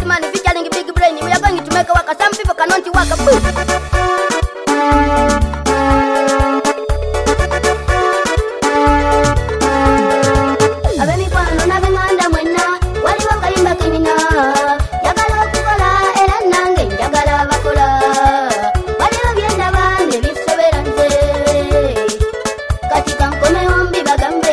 man featuring Big Brain. We are going to make a waka. Some people cannot waka. Abemi kwano na benganda mwena wali wakayimba kinina yagala okukola era nange njagala bakola waliwo byenda bande bisobera nze kati kankomewo mbibagambe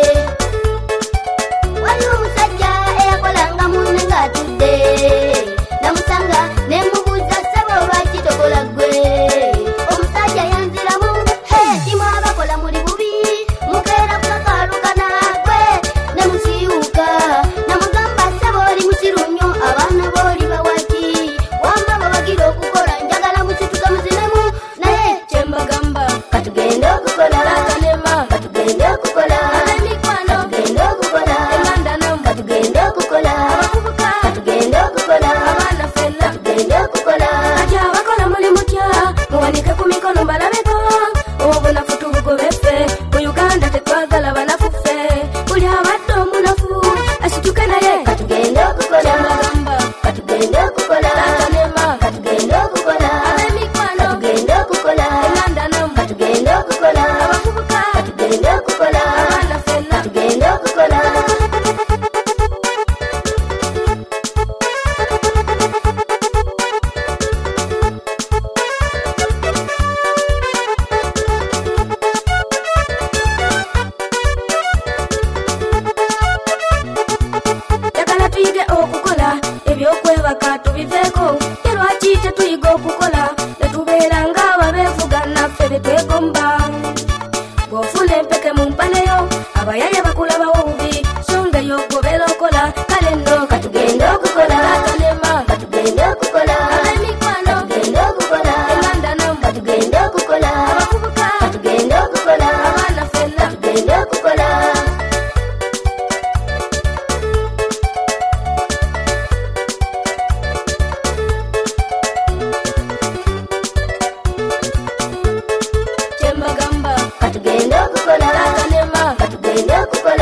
waliwo omusajja eyakolanga munne ng'atudde namusanga ne mubuuza ssebo lwaki tokola ggwe omusajja yanziramu timu abakola muli bubi mukeera kukakalukana gwe ne musiiwuka namugamba ssebo oli musiru nnyo abaana booli bawaki wamba babagira okukola njagala musituka muzinemu naye kyembagamba katugende okukola katugende okukola katugende okukola katugende okukola katugende okukola abaana ffenna katugende okukola ati abakola muli mutya muwanike ku mikono balabeko obunafu tubugobeffe mu uganda tetwagala banafu ffe buli abadde omunafu asituke naye katugende okukola katugende okukola katugende okukola katugende okukola katugende okukola katugende okukola abaana ffenna katugende okukola yagala tuyige okukola ebyokwebaka tubiveeko ye lwaki tetuyiga okukola netubeera ng'ababeevuga naffe betwegomba bw'ofuna empeke mu mpaleyo abayaye bakulabawo bubi songa ey'okugobera okola kale nno katugende okukola katugende okukola katugende okukola katugende okukola katugende okukola abaana ffenna katugende okukola kyembagamba katugende okukola katugende okukola